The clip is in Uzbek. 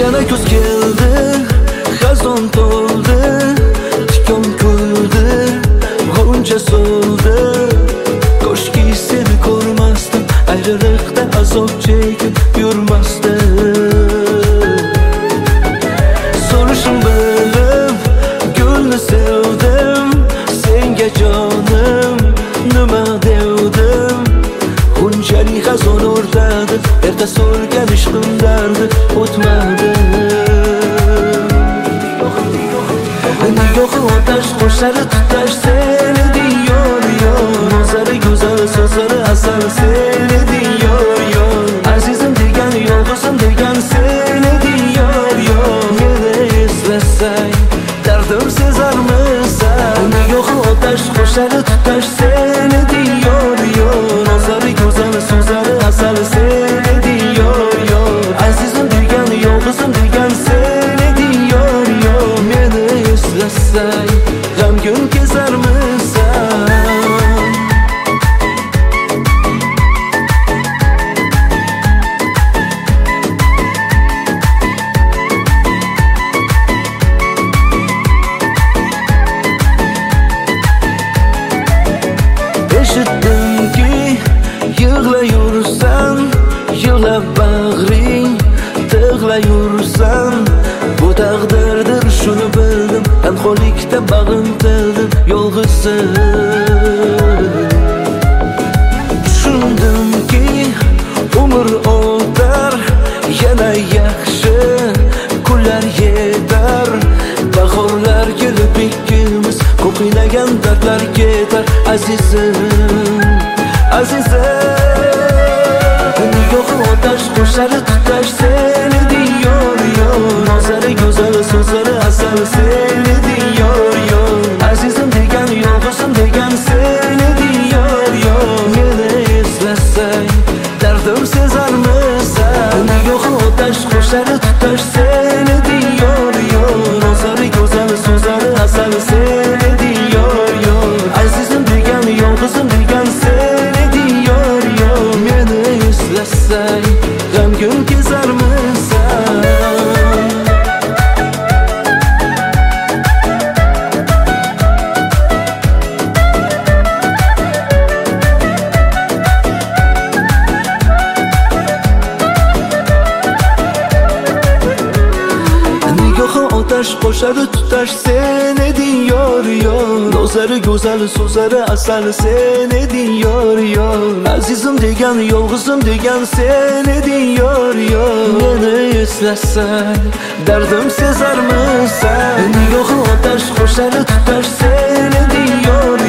Yana kuz keldi, xazon to'ldi, tikon kuldi, g'uncha so'ldi. Ko'shki seni ko'rmasdim, ayriliqda azob chekib yurmasdim. So'rishim bilib gulni sevdim, senga jonim nima devdim. G'unchaning xazon o'rtadi, erta so'rgan ishqim dardi o'tmadi. Nigohi otash qo'shadi tutash seni diyor yor. Nazari go'zal so'zlari asal seni diyor yor. Azizim degan yolg'izim degan seni diyor yor. Meni eslasang dardim sezarmisan. Nigohi otash qo'shadi tutash seni diyor yor. Nazari go'zal so'zlari asal seni diyor yor. Azizim degan yolg'izim degan seni diyor yor. Meni eslasang g'amgin kezarmisan. Eshitdimki yig'layursan, yig'lab bag'ring tig'layursan. Bu taqdirdir shuni bildim, tanholikda bag'im tildim yolg'izim. Tushundimki umr o'tar, yana yaxshi kunlar yetar. Bahorlar kelib ikkimiz ko'qiylagan dardlar ketar. Azizim, azizim, nigohi otash qo'shadi tutash seni diyor yor. Nazari go'zal so'zlari asal seni diyor yor. Azizim degan yolg'izim degan seni diyor yor. Meni eslasang dardim sezarmisan. Nigohi otash qo'shadi tutash seni diyor yor. Nazari go'zal so'zlari asal seni diyor yor. Azizim degan yolg'izim degan seni diyor yor. Meni eslasang g'amgin kezarmisan. Nigohi otash qo'shadi tutash seni diyor yor. Nazari go'zal so'zlari asal seni diyor yor. Azizim degan yolg'izim degan seni diyor yor. Meni eslasang dardim sezarmisan. Nigohi otash qo'shadi tutash seni diyor